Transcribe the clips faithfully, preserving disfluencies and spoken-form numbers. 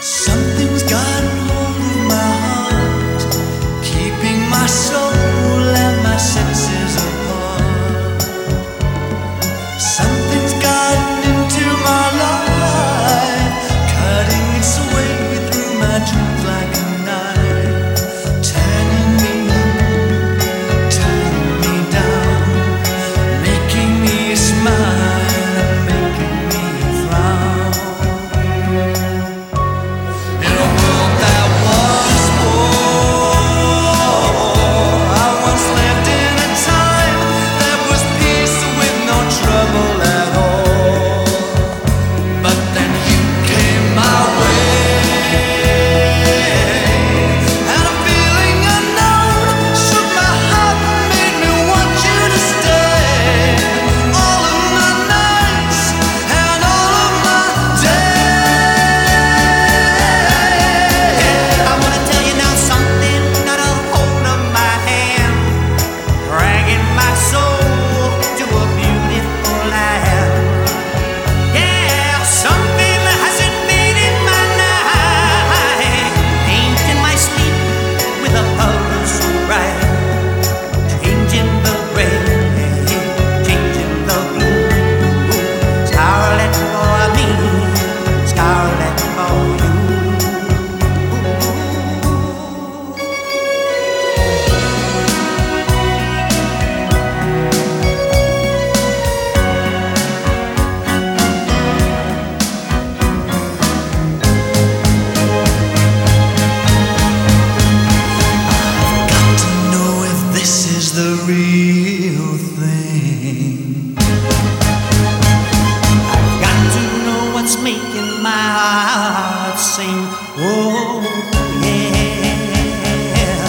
Something's gotten hold of my heart, keeping my soul and my senses apart. Something's gotten into my life, cutting its way through my dreams like a knife, turning me up, turning me down, making me smile and making me frown. In a world that was war, I once lived in a time that was peace with no trouble at all. But then you came my way, and a feeling unknown shook my heart and made me want you to stay. All of my nights and all of my days. I wanna tell you now something got a hold of my hand, dragging my soul to a beautiful land. Yeah, something has invaded my night, painting my sleep with a color so bright, changing the gray, changing the blue. Scarlet for me, scarlet for you. Got to know if this is the real thing. Got to know what's making my heart sing. Oh, yeah.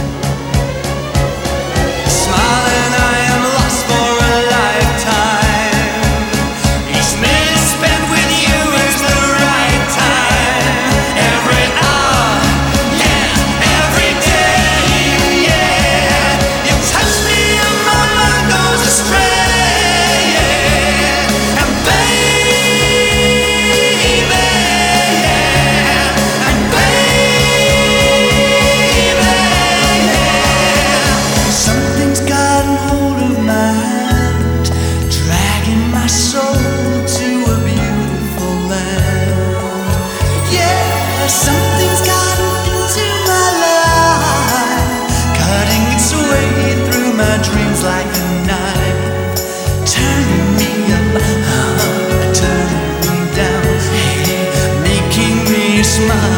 Smiling, I am lost for a lifetime. Each minute spent with you is the right time. Every hour, yeah, every day, yeah. You touch me and my mind goes astray, yeah. And baby, yeah. And baby, yeah. Something's gotten hold of my hand, dragging my soul to a beautiful land. Yeah, something's gotten into my life, cutting its way through my dreams like a knife, turning me up, uh, turning me down, hey, making me smile.